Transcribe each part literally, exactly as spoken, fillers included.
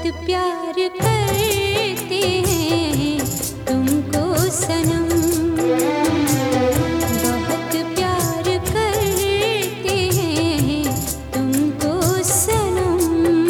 प्यार करते हैं तुमको सनम, बहुत प्यार करते हैं तुमको सनम।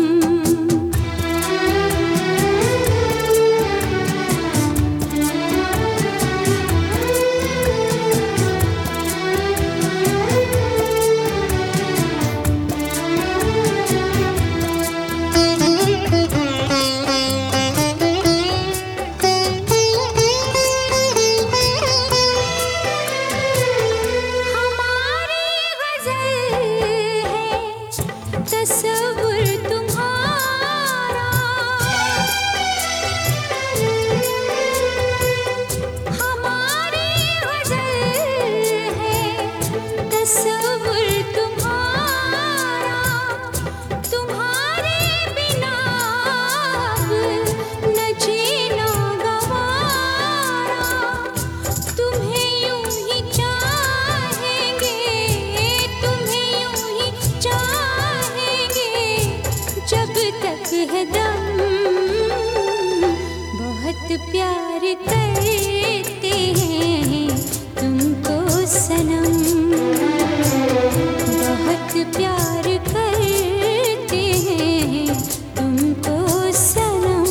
तस्वुर तुम्हारा हमारी गज़ल है, तस्वुर तुम्हारा, तुम्हारे बिना अब न जीना गवारा। तुम्हें यूं ही चाहेंगे, तुम्हें यूं ही चाहेंगे जब तक है दम, बहुत प्यार करते हैं तुमको सनम, बहुत प्यार करते हैं तुमको सनम।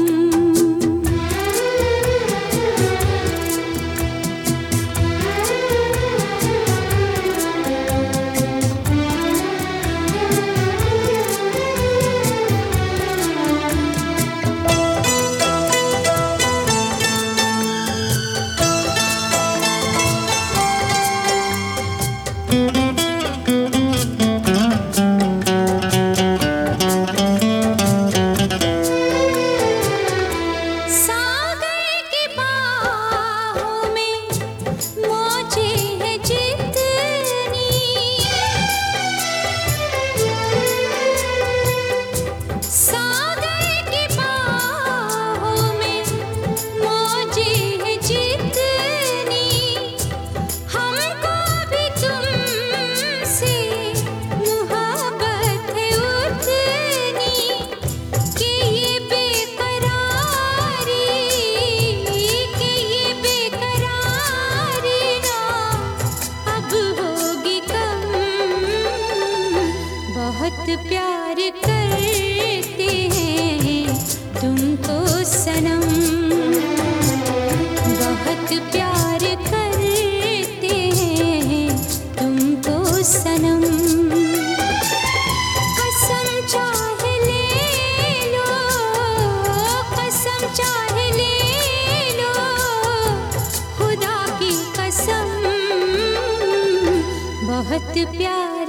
बहुत प्यार करते हैं तुमको सनम, बहुत प्यार करते हैं तुमको सनम। कसम चाहे ले लो, कसम चाहे ले लो, खुदा की कसम, बहुत प्यार